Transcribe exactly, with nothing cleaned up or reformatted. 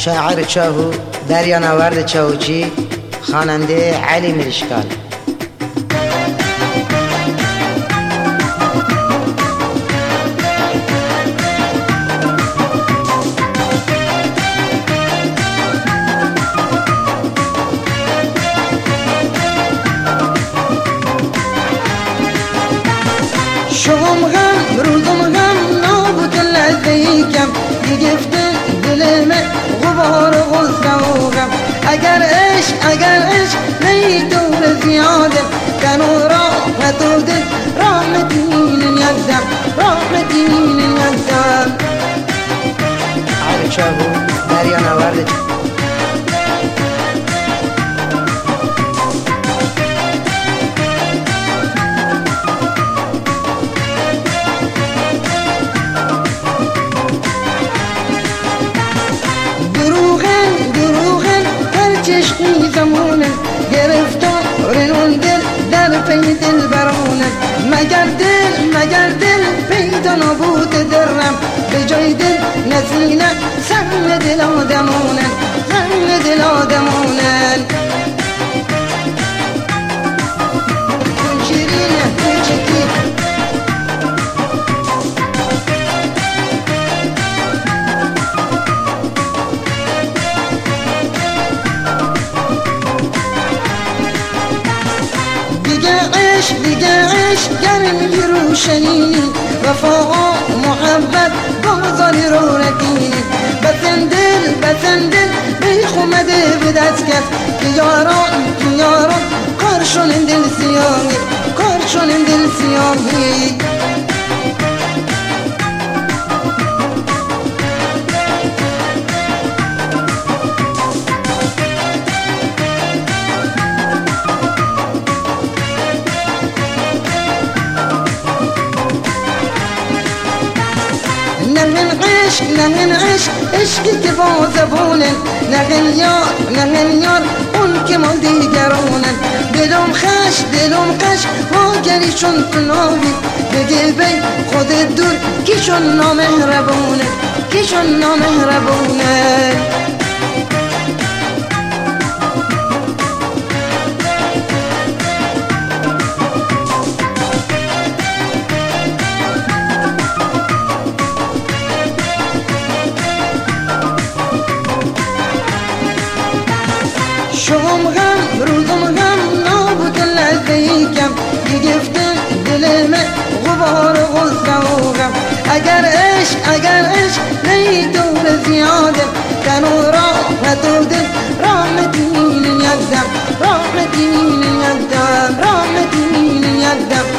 شاعر چاهو دریا نورد چاهوچی، خواننده علی ملشکال. شوم غم روزم غم نابود لذیکم گرفته دلم غبار غصه و غم اگر عشق اگر عشق نی دور زیاده کنو راحت و دل رحمتین یکدم رحمتین یکدم. علی چاهو دریا نورد عشقی زمونه گرفتار اون دل در پی دل برونه مگر دل مگر دل پیدا نبود درم به جای دل نسینه سهم دل آدمونه سهم دل آدمونه. شیرینه کوچکی دیگه عشق گرمی روشنی وفا محبت بازاری رو رکنی بسن دل بسن دل بیخ اومده به دست کس که یاران که یاران کارشون دل سیاهی کارشون دل سیاهی. نهن عشق نهن عشق عشقی که با زبونن نهن یار نهن یار اون که ما دیگرونن دلم خش دلم خش ما گریشون تناوی بگه بی خود دور کیشون نامهربونه کیشون نامهربونه. شوم غم روزم غم نابود لذیکم گرفته دلم غبار غصه و غم اگر عشق اگر عشق نی دور زیاده کنو راحت و دل رحمتین یکدم رحمتین یکدم رحمتین یکدم.